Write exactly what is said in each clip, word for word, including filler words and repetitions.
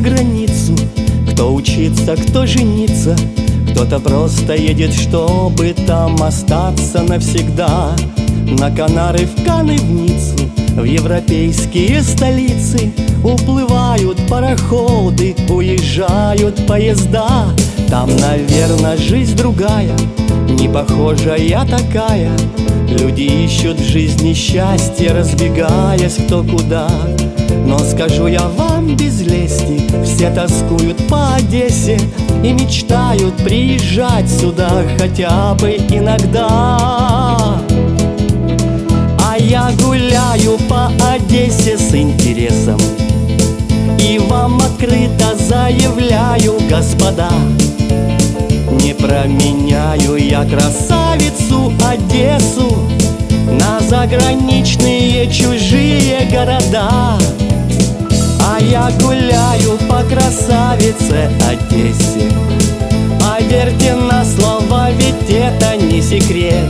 границу, кто учиться, кто жениться, кто-то просто едет, чтобы там остаться навсегда. На Канары, в Канны, в Ниццу, в европейские столицы уплывают пароходы, уезжают поезда. Там, наверное, жизнь другая, не похожая такая. Люди ищут в жизни счастье, разбегаясь кто куда. Но скажу я вам без лести, все тоскуют по Одессе и мечтают приезжать сюда хотя бы иногда. А я гуляю по Одессе с интересом и вам открыто заявляю, господа, не променяю я красавицу Одессу на заграничные чужие города. А я гуляю по красавице Одессе, поверьте на слово, ведь это не секрет.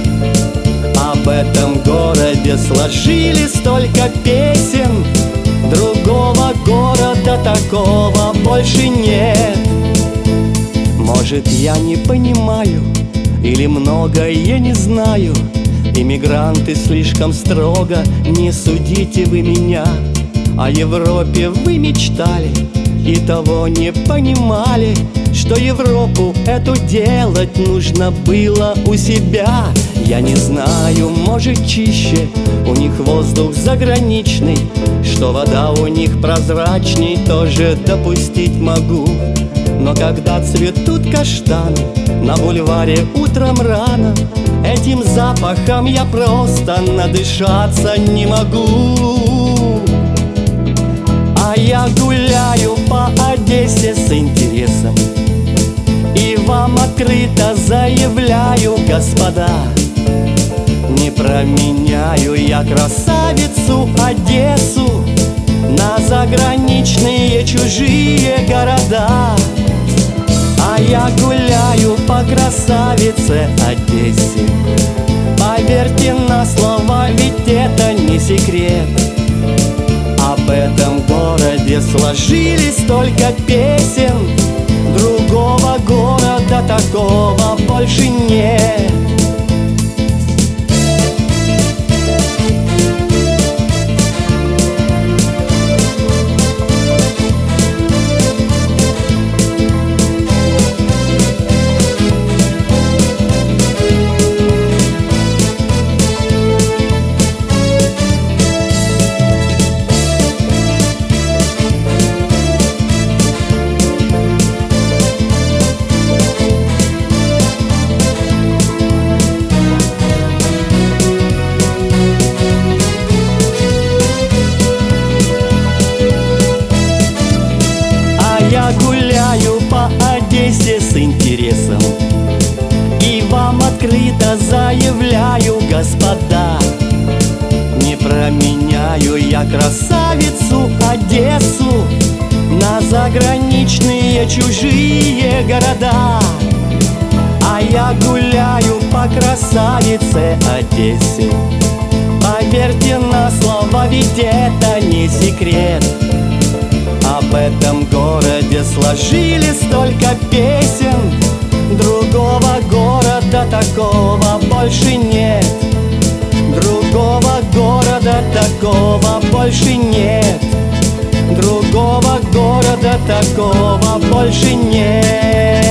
Об этом городе сложили столько песен, другого города такого больше нет. Может, я не понимаю или многое не знаю, иммигранты слишком строго, не судите вы меня. О Европе вы мечтали и того не понимали, что Европу эту делать нужно было у себя. Я не знаю, может, чище у них воздух заграничный, что вода у них прозрачней, тоже допустить могу. Но когда цветут каштаны на бульваре утром рано, этим запахом я просто надышаться не могу. А я гуляю по Одессе с интересом и вам открыто заявляю, господа, не променяю я красавицу Одессу на заграничные чужие города. А я гуляю по красавице Одессе, поверьте на слово, ведь это не секрет. Об этом городе сложили столько песен, другого города такого больше нет. Я гуляю по Одессе с интересом и вам открыто заявляю, господа, не променяю я красавицу Одессу на заграничные чужие города. А я гуляю по красавице Одессе, поверьте на слово, ведь это не секрет. Об этом городе сложили столько песен, другого города такого больше нет. Другого города такого больше нет. Другого города такого больше нет.